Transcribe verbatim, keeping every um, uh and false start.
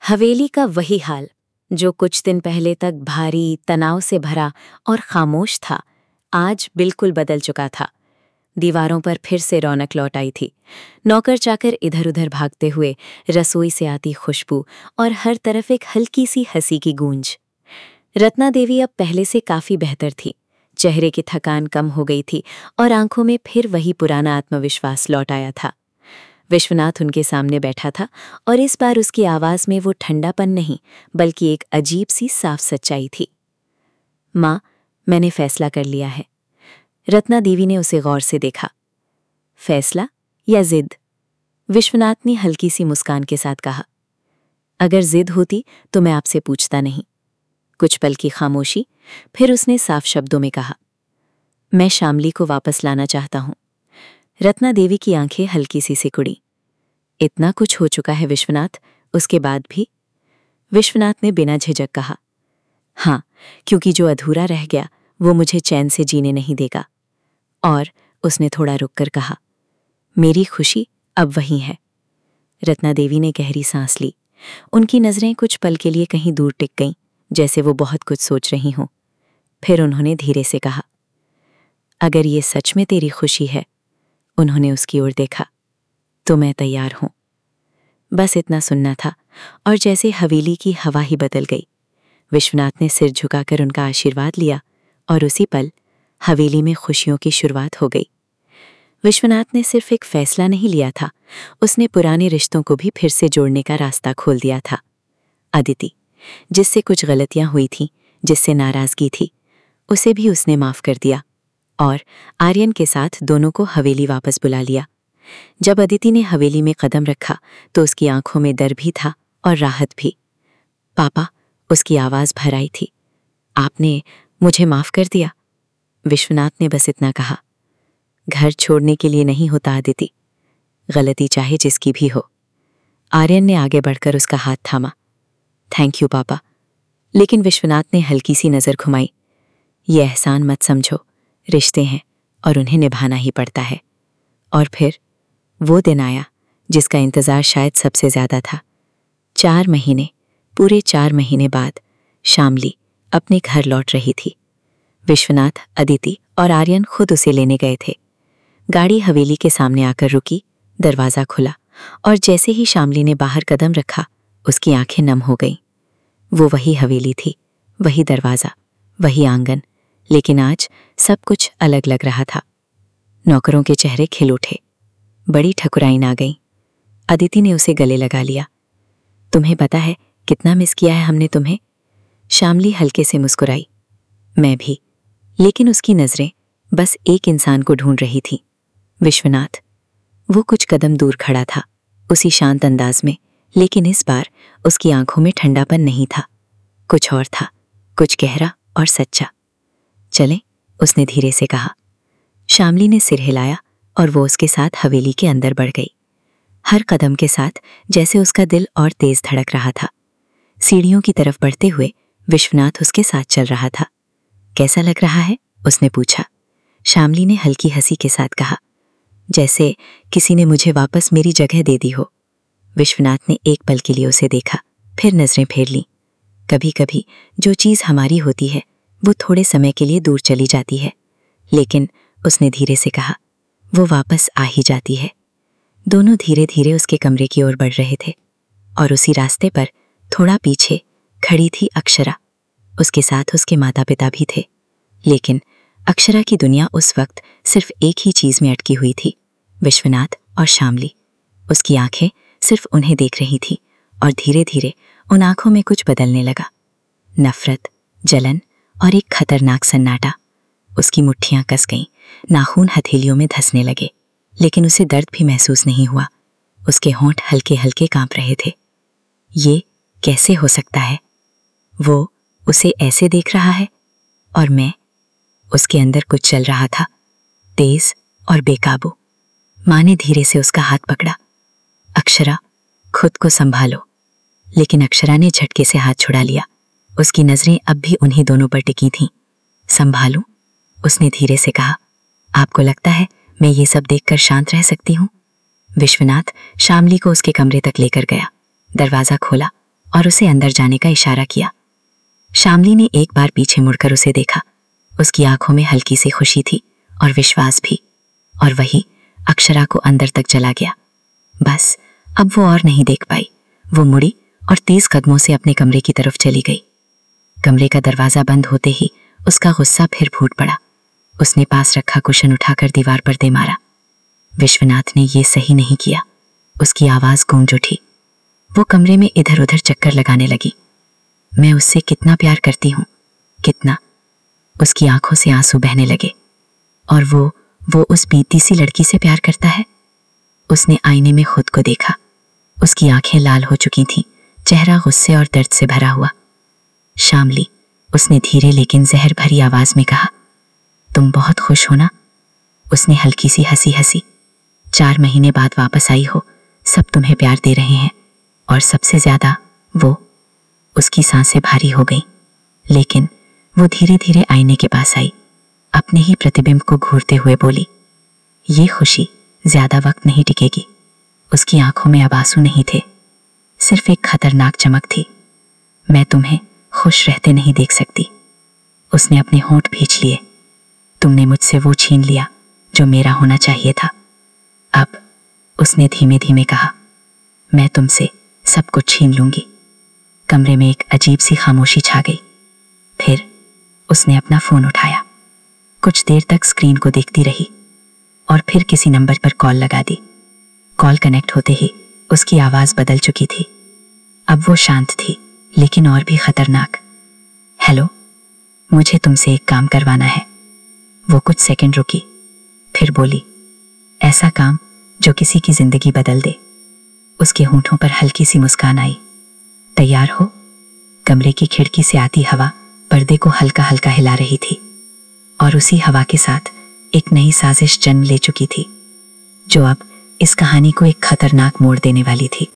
हवेली का वही हाल जो कुछ दिन पहले तक भारी, तनाव से भरा और खामोश था, आज बिल्कुल बदल चुका था। दीवारों पर फिर से रौनक लौट आई थी। नौकर चाकर इधर उधर भागते हुए, रसोई से आती खुशबू और हर तरफ एक हल्की सी हंसी की गूंज। रत्ना देवी अब पहले से काफी बेहतर थी। चेहरे की थकान कम हो गई थी और आंखों में फिर वही पुराना आत्मविश्वास लौट आया था। विश्वनाथ उनके सामने बैठा था और इस बार उसकी आवाज में वो ठंडापन नहीं, बल्कि एक अजीब सी साफ सच्चाई थी। माँ, मैंने फैसला कर लिया है। रत्ना देवी ने उसे गौर से देखा। फैसला या जिद? विश्वनाथ ने हल्की सी मुस्कान के साथ कहा। अगर जिद होती तो मैं आपसे पूछता नहीं। कुछ पल की खामोशी, फिर उसने साफ शब्दों में कहा, मैं शामली को वापस लाना चाहता हूं। रत्ना देवी की आंखें हल्की सी सिकुड़ी। इतना कुछ हो चुका है विश्वनाथ, उसके बाद भी? विश्वनाथ ने बिना झिझक कहा, हाँ, क्योंकि जो अधूरा रह गया वो मुझे चैन से जीने नहीं देगा। और उसने थोड़ा रुककर कहा, मेरी खुशी अब वही है। रत्ना देवी ने गहरी सांस ली। उनकी नजरें कुछ पल के लिए कहीं दूर टिक गईं, जैसे वो बहुत कुछ सोच रही हों। फिर उन्होंने धीरे से कहा, अगर ये सच में तेरी खुशी है, उन्होंने उसकी ओर देखा, तो मैं तैयार हूं। बस इतना सुनना था और जैसे हवेली की हवा ही बदल गई। विश्वनाथ ने सिर झुकाकर उनका आशीर्वाद लिया और उसी पल हवेली में खुशियों की शुरुआत हो गई। विश्वनाथ ने सिर्फ एक फैसला नहीं लिया था, उसने पुराने रिश्तों को भी फिर से जोड़ने का रास्ता खोल दिया था। अदिति, जिससे कुछ गलतियां हुई थीं, जिससे नाराजगी थी, उसे भी उसने माफ कर दिया और आर्यन के साथ दोनों को हवेली वापस बुला लिया। जब अदिति ने हवेली में कदम रखा तो उसकी आंखों में डर भी था और राहत भी। पापा, उसकी आवाज भर आई थी, आपने मुझे माफ कर दिया? विश्वनाथ ने बस इतना कहा, घर छोड़ने के लिए नहीं होता अदिति, गलती चाहे जिसकी भी हो। आर्यन ने आगे बढ़कर उसका हाथ थामा। थैंक यू पापा। लेकिन विश्वनाथ ने हल्की सी नजर घुमाई। ये एहसान मत समझो, रिश्ते हैं और उन्हें निभाना ही पड़ता है। और फिर वो दिन आया जिसका इंतजार शायद सबसे ज्यादा था। चार महीने, पूरे चार महीने बाद शामली अपने घर लौट रही थी। विश्वनाथ, अदिति और आर्यन खुद उसे लेने गए थे। गाड़ी हवेली के सामने आकर रुकी, दरवाजा खुला और जैसे ही शामली ने बाहर कदम रखा, उसकी आंखें नम हो गईं। वो वही हवेली थी, वही दरवाजा, वही आंगन, लेकिन आज सब कुछ अलग लग रहा था। नौकरों के चेहरे खिल उठे, बड़ी ठकुराइन आ गई। अदिति ने उसे गले लगा लिया। तुम्हें पता है कितना मिस किया है हमने तुम्हें? शामली हल्के से मुस्कुराई। मैं भी। लेकिन उसकी नजरें बस एक इंसान को ढूंढ रही थीं, विश्वनाथ। वो कुछ कदम दूर खड़ा था, उसी शांत अंदाज में, लेकिन इस बार उसकी आंखों में ठंडापन नहीं था, कुछ और था, कुछ गहरा और सच्चा। चलें, उसने धीरे से कहा। शामली ने सिर हिलाया और वो उसके साथ हवेली के अंदर बढ़ गई। हर कदम के साथ जैसे उसका दिल और तेज धड़क रहा था। सीढ़ियों की तरफ बढ़ते हुए विश्वनाथ उसके साथ चल रहा था। कैसा लग रहा है? उसने पूछा। शामली ने हल्की हंसी के साथ कहा, जैसे किसी ने मुझे वापस मेरी जगह दे दी हो। विश्वनाथ ने एक पल के लिए उसे देखा, फिर नजरें फेर लीं। कभी कभी जो चीज हमारी होती है वो थोड़े समय के लिए दूर चली जाती है, लेकिन उसने धीरे से कहा, वो वापस आ ही जाती है। दोनों धीरे धीरे उसके कमरे की ओर बढ़ रहे थे और उसी रास्ते पर थोड़ा पीछे खड़ी थी अक्षरा। उसके साथ उसके माता पिता भी थे, लेकिन अक्षरा की दुनिया उस वक्त सिर्फ एक ही चीज में अटकी हुई थी, विश्वनाथ और शामली। उसकी आंखें सिर्फ उन्हें देख रही थी और धीरे धीरे उन आंखों में कुछ बदलने लगा। नफरत, जलन और एक खतरनाक सन्नाटा। उसकी मुट्ठियां कस गईं, नाखून हथेलियों में धंसने लगे, लेकिन उसे दर्द भी महसूस नहीं हुआ। उसके होंठ हल्के हल्के कांप रहे थे। ये कैसे हो सकता है? वो उसे ऐसे देख रहा है और मैं? उसके अंदर कुछ चल रहा था, तेज और बेकाबू। माँ ने धीरे से उसका हाथ पकड़ा। अक्षरा, खुद को संभालो। लेकिन अक्षरा ने झटके से हाथ छुड़ा लिया। उसकी नजरें अब भी उन्हीं दोनों पर टिकी थीं। संभालूं? उसने धीरे से कहा। आपको लगता है मैं ये सब देखकर शांत रह सकती हूँ? विश्वनाथ शामली को उसके कमरे तक लेकर गया, दरवाजा खोला और उसे अंदर जाने का इशारा किया। शामली ने एक बार पीछे मुड़कर उसे देखा। उसकी आंखों में हल्की सी खुशी थी और विश्वास भी, और वही अक्षरा को अंदर तक चला गया। बस अब वो और नहीं देख पाई। वो मुड़ी और तेज कदमों से अपने कमरे की तरफ चली गई। कमरे का दरवाजा बंद होते ही उसका गुस्सा फिर फूट पड़ा। उसने पास रखा कुशन उठाकर दीवार पर दे मारा। विश्वनाथ ने ये सही नहीं किया। उसकी आवाज गूंज उठी। वो कमरे में इधर उधर चक्कर लगाने लगी। मैं उससे कितना प्यार करती हूँ, कितना। उसकी आंखों से आंसू बहने लगे। और वो वो उस बीती सी लड़की से प्यार करता है। उसने आईने में खुद को देखा। उसकी आंखें लाल हो चुकी थीं, चेहरा गुस्से और दर्द से भरा हुआ। शामली, उसने धीरे लेकिन जहर भरी आवाज में कहा, तुम बहुत खुश हो ना? उसने हल्की सी हंसी हंसी। चार महीने बाद वापस आई हो, सब तुम्हें प्यार दे रहे हैं, और सबसे ज्यादा वो। उसकी सांसें भारी हो गईं, लेकिन वो धीरे धीरे आईने के पास आई। अपने ही प्रतिबिंब को घूरते हुए बोली, ये खुशी ज्यादा वक्त नहीं टिकेगी। उसकी आंखों में अब आंसू नहीं थे, सिर्फ एक खतरनाक चमक थी। मैं तुम्हें खुश रहते नहीं देख सकती। उसने अपने होंठ भींच लिए। तुमने मुझसे वो छीन लिया जो मेरा होना चाहिए था। अब, उसने धीमे धीमे कहा, मैं तुमसे सब कुछ छीन लूंगी। कमरे में एक अजीब सी खामोशी छा गई। फिर उसने अपना फोन उठाया। कुछ देर तक स्क्रीन को देखती रही और फिर किसी नंबर पर कॉल लगा दी। कॉल कनेक्ट होते ही उसकी आवाज बदल चुकी थी। अब वो शांत थी, लेकिन और भी खतरनाक। हेलो, मुझे तुमसे एक काम करवाना है। वो कुछ सेकंड रुकी, फिर बोली, ऐसा काम जो किसी की जिंदगी बदल दे। उसके होंठों पर हल्की सी मुस्कान आई। तैयार हो? कमरे की खिड़की से आती हवा पर्दे को हल्का हल्का हिला रही थी, और उसी हवा के साथ एक नई साजिश जन्म ले चुकी थी, जो अब इस कहानी को एक खतरनाक मोड़ देने वाली थी।